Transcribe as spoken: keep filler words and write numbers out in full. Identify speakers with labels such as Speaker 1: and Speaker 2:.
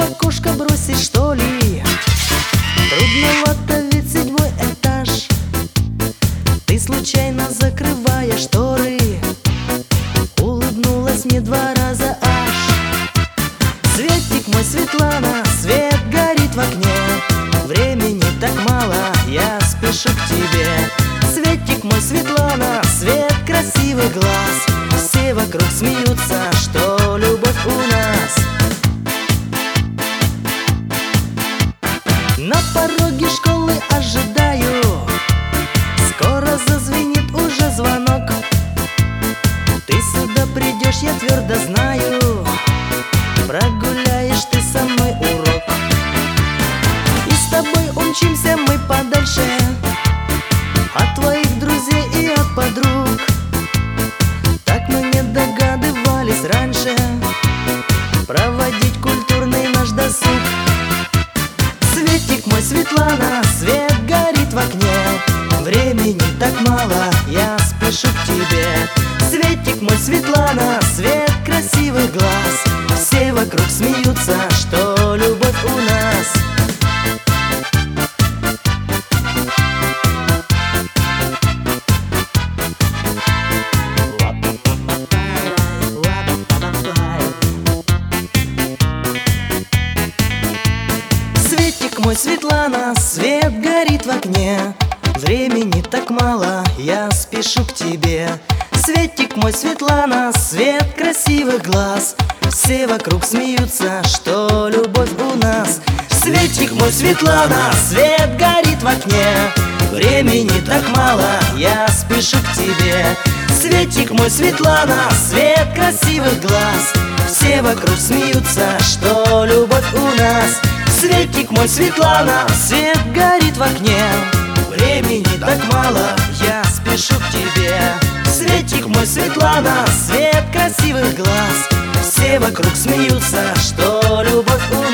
Speaker 1: окошко бросить, что ли? Трудновато, ведь седьмой этаж. Ты случайно, закрывая шторы, улыбнулась мне два раза аж. Светик мой, Светлана, свет горит в окне. Времени так мало, я спешу к тебе. Светик мой, Светлана, свет красивых глаз. Все вокруг смеются, что любовь у нас. На пороге школы ожидаю, скоро зазвенит уже звонок. Ты сюда придешь, я твердо знаю, прогуляешь ты со мной урок. И с тобой умчимся мы подальше от твоих друзей и от подруг. Так мы не догадывались раньше проводить культурный наш досуг. Светик мой, Светлана, свет горит в окне. Времени так мало, я спешу к тебе. Светик мой, Светлана, свет красивых глаз. Все вокруг смеются, что любовь у нас. Светик мой, Светлана, свет горит в окне. Времени так мало, я спешу к тебе. Светик мой, Светлана, свет красивых глаз. Все вокруг смеются, что любовь у нас. Светик мой, Светлана, свет горит в окне. Времени так мало, я спешу к тебе. Светик мой, Светлана, свет красивых глаз. Все вокруг смеются, что любовь у нас. Светик мой, Светлана, свет горит в окне. Времени так мало, я спешу к тебе. Светик мой, Светлана, свет красивых глаз. Все вокруг смеются, что любовь у нас.